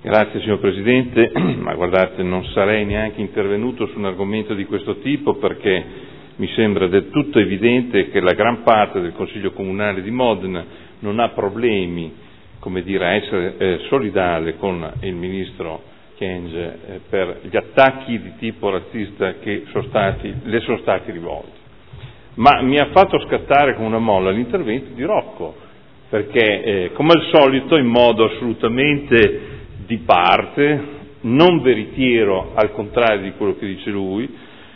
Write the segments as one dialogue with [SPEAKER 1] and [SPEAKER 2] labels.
[SPEAKER 1] Grazie signor Presidente, ma guardate, non sarei neanche intervenuto su un argomento di questo tipo perché mi sembra del tutto evidente che la gran parte del Consiglio Comunale di Modena non ha problemi, come dire, a essere solidale con il Ministro Kyenge per gli attacchi di tipo razzista che le sono stati rivolti. Ma mi ha fatto scattare come una molla l'intervento di Rocco, perché come al solito in modo assolutamente di parte, non veritiero, al contrario di quello che dice lui,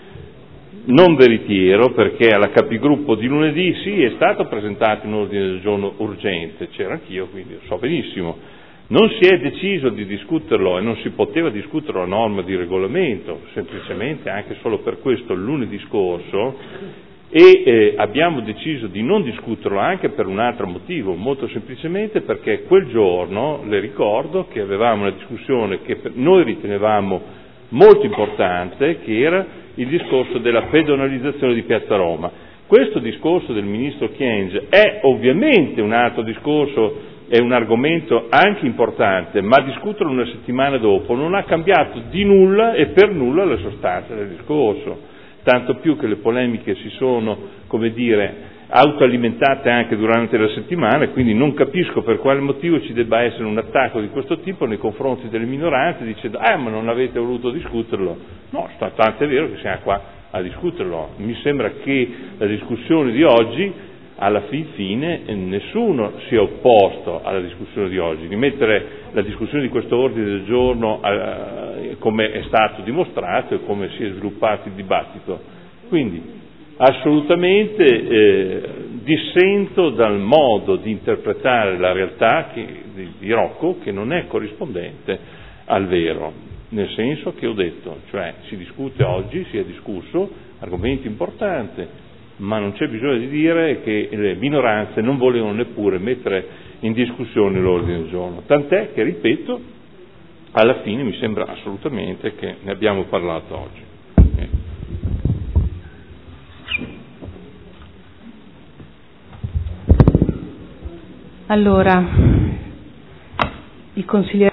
[SPEAKER 1] non veritiero perché alla capigruppo di lunedì sì è stato presentato un ordine del giorno urgente, c'era anch'io quindi lo so benissimo, non si è deciso di discuterlo e non si poteva discuterlo a norma di regolamento, semplicemente anche solo per questo lunedì scorso, e abbiamo deciso di non discuterlo anche per un altro motivo, molto semplicemente perché quel giorno, le ricordo, che avevamo una discussione che noi ritenevamo molto importante, che era il discorso della pedonalizzazione di Piazza Roma. Questo discorso del Ministro Kyenge è ovviamente un altro discorso, è un argomento anche importante, ma discuterlo una settimana dopo non ha cambiato di nulla e per nulla la sostanza del discorso. Tanto più che le polemiche si sono, come dire, autoalimentate anche durante la settimana e quindi non capisco per quale motivo ci debba essere un attacco di questo tipo nei confronti delle minoranze dicendo ma non avete voluto discuterlo. No, tanto è vero che siamo qua a discuterlo. Mi sembra che la discussione di oggi, alla fine nessuno si è opposto alla discussione di oggi, di mettere la discussione di questo ordine del giorno come è stato dimostrato e come si è sviluppato il dibattito. Quindi assolutamente dissento dal modo di interpretare la realtà di Rocco, che non è corrispondente al vero, nel senso che ho detto, cioè si discute oggi, si è discusso, argomento importante, ma non c'è bisogno di dire che le minoranze non volevano neppure mettere in discussione l'ordine del giorno, tant'è che, ripeto, alla fine mi sembra assolutamente che ne abbiamo parlato oggi.
[SPEAKER 2] Allora, il consigliere